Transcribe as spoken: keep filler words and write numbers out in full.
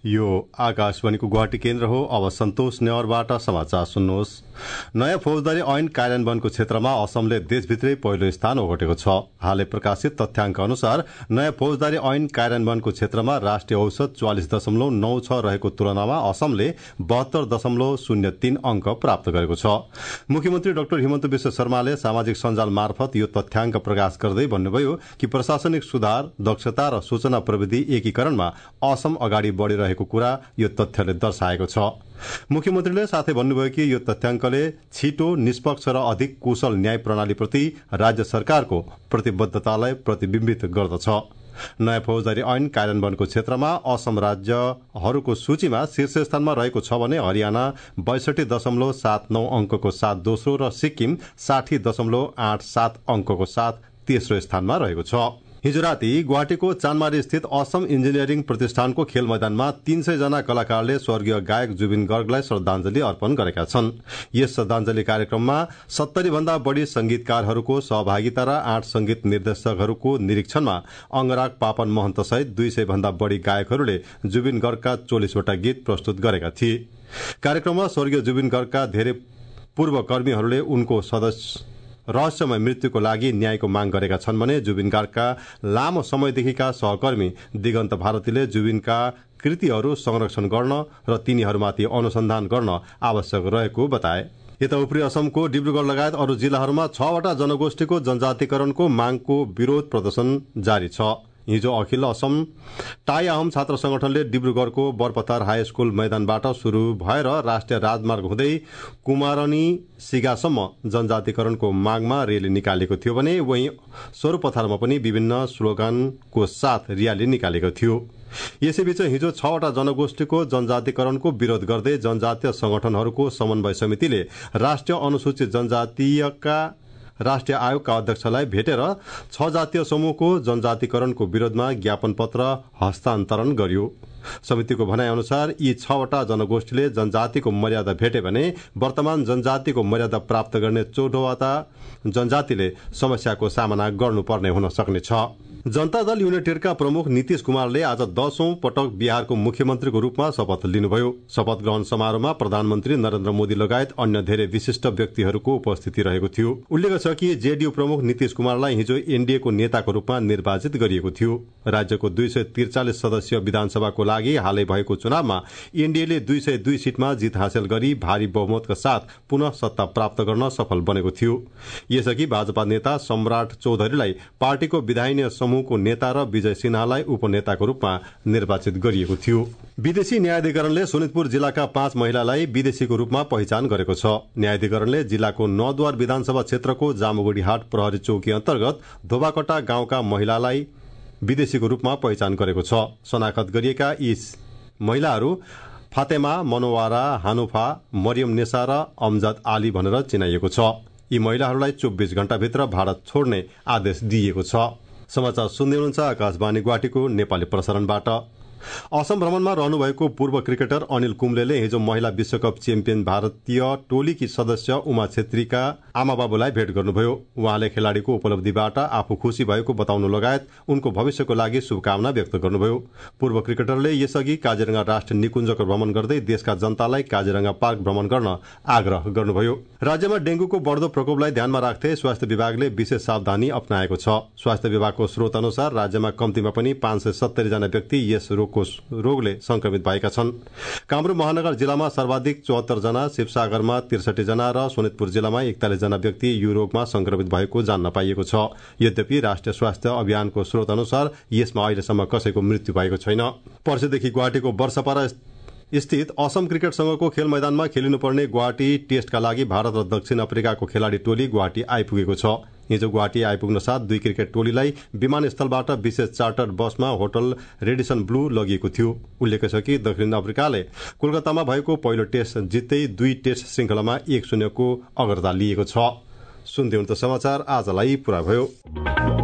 यो आकाशवाणीको गुवाहाटी केन्द्र हो। अब सन्तोष नेवारबाट समाचार सुन्नुहोस्। नयाँ फौजदारी ऐन कार्यान्वयनको क्षेत्रमा असमले देशभित्रै पहिलो स्थान ओगटेको छ। हालै प्रकाशित तथ्याङ्क अनुसार नयाँ फौजदारी ऐन कार्यान्वयनको क्षेत्रमा राष्ट्रिय औसत चौवालिस दशमलव नौ छ रहेको तुलनामा असमले बहत्तर दशमलव शून्य तीन अंक प्राप्त गरेको छ। मुख्यमन्त्री डाक्टर हिमन्त विश्व शर्माले सामाजिक सञ्जाल मार्फत यो तथ्याङ्क प्रकाश गर्दै भन्नुभयो कि प्रशासनिक सुधार, दक्षता र सूचना प्रविधि एकीकरणमा असम अगाडि बढ़िरहेको कुरा यो तथ्यले दर्शाएको छ। मुख्यमन्त्रीले साथै भन्नुभयो कि यो तथ्याङ्कले छिटो, निष्पक्ष र अधिक कुशल न्याय प्रणालीप्रति राज्य सरकारको प्रतिबद्धतालाई प्रतिबिम्बित गर्दछ। नयाँ फौजदारी ऐन कार्यान्वयनको क्षेत्रमा असम राज्यहरूको सूचीमा शीर्ष स्थानमा रहेको छ भने हरियाना बैसठी दशमलव सात नौ अंकको साथ दोस्रो र सिक्किम साठी दशमलव आठ सात अंकको साथ तेस्रो स्थानमा रहेको छ। हिजो राति गुवाहाटीको चानमारी स्थित असम इन्जिनियरिङ प्रतिष्ठानको खेल मैदानमा तीन सय जना कलाकारले स्वर्गीय गायक जुबिन गर्गलाई श्रद्धाञ्जली अर्पण गरेका छन्। यस श्रद्धाञ्जली कार्यक्रममा सत्तरी भन्दा बढ़ी संगीतकारहरूको सहभागिता र आठ संगीत निर्देशकहरूको निरीक्षणमा अंगराग पापन महन्त सहित दुई सय भन्दा बढ़ी गायकहरूले जुबिन गर्गका चौलिसवटा गीत प्रस्तुत गरेका थिए। कार्यक्रममा स्वर्गीय जुबिन गर्गका धेरै पूर्व कर्मीहरूले उनको सदस्य रहस्यमय मृत्युको लागि न्यायको माग गरेका छन् भने जुबिन गार्गका लामो समयदेखिका सहकर्मी दिगन्त भारतीले जुबिनका कृतिहरू संरक्षण गर्न र तिनीहरूमाथि अनुसन्धान गर्न आवश्यक रहेको बताए। यता उपरी असमको डिब्रुगढ़ लगायत अरू जिल्लाहरूमा छवटा जनगोष्ठीको जनजातिकरणको मागको विरोध प्रदर्शन जारी छ। हिजो अखिल असम टाई आहम छात्र संगठनले डिब्रुगढ़को बरपथार हाई स्कूल मैदानबाट शुरू भएर राष्ट्रिय राजमार्ग हुँदै कुमारनी सिगासम्म जनजातिकरणको मागमा रेली निकालेको थियो भने वहीं स्वरूपथारमा पनि विभिन्न स्लोगनको साथ र्याली निकालेको थियो। यसैबीच हिजो छवटा जनगोष्ठीको जनजातिकरणको विरोध गर्दै जनजातीय संगठनहरूको समन्वय समितिले राष्ट्रिय अनुसूचित जनजातीयका राष्ट्रिय आयोगका अध्यक्षलाई भेटेर छ जातीय समूहको जनजातिकरणको विरोधमा ज्ञापन पत्र हस्तान्तरण गर्यो। समितिको भनाइ अनुसार यी छवटा जनगोष्ठीले जनजातिको मर्यादा भेटे भने वर्तमान जनजातिको मर्यादा प्राप्त गर्ने चौधवटा जनजातिले समस्याको सामना गर्नुपर्ने हुन सक्नेछ। जनता दल युनाइटेडका प्रमुख नीतीश कुमारले आज दशौं पटक बिहारको मुख्यमन्त्रीको रूपमा शपथ लिनुभयो। शपथ ग्रहण समारोहमा प्रधानमन्त्री नरेन्द्र मोदी लगायत अन्य धेरै विशिष्ट व्यक्तिहरूको उपस्थिति रहेको थियो। उल्लेख छ कि जेडीयू प्रमुख नीतीश कुमारलाई हिजो एनडीएको नेताको रूपमा निर्वाचित गरिएको थियो। राज्यको दुई सय त्रिचालिस सदस्यीय विधानसभाको लागि हालै भएको चुनावमा एनडीएले दुई सय दुई सीटमा जित हासिल गरी भारी बहुमतका साथ पुनः सत्ता प्राप्त गर्न सफल बनेको थियो। यसअघि भाजपा नेता सम्राट चौधरीलाई पार्टीको विधायिनी समूहको नेता र विजय सिन्हालाई उपनेताको रूपमा निर्वाचित गरिएको थियो। विदेशी न्यायाधिकरणले सोनितपुर जिल्लाका पाँच महिलालाई विदेशीको रूपमा पहिचान गरेको छ। न्यायाधिकरणले जिल्लाको नौद्वार विधानसभा क्षेत्रको जामुगुडीहाट प्रहरी चौकी अन्तर्गत धोबाकटा गाउँका महिलालाई विदेशीको रूपमा पहिचान गरेको छ। शनाखत गरिएका यी महिलाहरू फातेमा, मनोवारा, हानुफा, मरियम नेसा र अमजद आली भनेर चिनाइएको छ। यी महिलाहरूलाई चौबिस घण्टाभित्र भारत छोड्ने आदेश दिइएको छ। समाचार सुन्दै हुनुहुन्छ आकाशवाणी गुवाहाटीको नेपाली प्रसारणबाट। असम भ्रमणमा रहनुभएको पूर्व क्रिकेटर अनिल कुम्लेले हिजो महिला विश्वकप च्याम्पियन भारतीय टोलीकी सदस्य उमा छेत्रीका आमाबाबुलाई भेट गर्नुभयो। उहाँले खेलाड़ीको उपलब्धिबाट आफू खुशी भएको बताउनु लगायत उनको भविष्यको लागि शुभकामना व्यक्त गर्नुभयो। पूर्व क्रिकेटरले यसअघि काजीरंगा राष्ट्रिय निकुञ्जको भ्रमण गर्दै देशका जनतालाई काजीरंगा पार्क भ्रमण गर्न आग्रह गर्नुभयो। राज्यमा डेंगूको बढ्दो प्रकोपलाई ध्यानमा राख्दै स्वास्थ्य विभागले विशेष सावधानी अपनाएको छ। स्वास्थ्य विभागको स्रोत अनुसार राज्यमा कम्तीमा पनि पाँच सय सत्तरी जना व्यक्ति यस रोगको रोगले संक्रमित भएका छन्। कामरूप महानगर जिल्लामा सर्वाधिक चौहत्तर जना, शिवसागरमा त्रिसठी जना र सोनितपुर जिल्लामा एकतालीस जना व्यक्ति यो रोगमा संक्रमित भएको जान्न पाइएको छ। यद्यपि राष्ट्रिय स्वास्थ्य अभियानको स्रोत अनुसार यसमा अहिलेसम्म कसैको मृत्यु भएको छैन। पर्सिदेखि गुवाहाटीको वर्षपारा स्थित असम क्रिकेट संघको खेल मैदानमा खेलिनुपर्ने गुवाहाटी टेस्टका लागि भारत र दक्षिण अफ्रिकाको खेलाड़ी टोली गुवाहाटी आइपुगेको छ। हिजो गुवाहाटी आइपुग्न साथ दुई क्रिकेट टोलीलाई विमानस्थलबाट विशेष चार्टर बसमा होटल रेडिसन ब्लू लगिएको थियो। उल्लेख छ कि दक्षिण अफ्रिकाले कोलकातामा भएको पहिलो टेस्ट जित्दै दुई टेस्ट श्रृंखलामा एक शून्यको अग्रता लिएको छ। सुन्दै हुनुहुन्छ समाचार आजलाई पुरा भयो।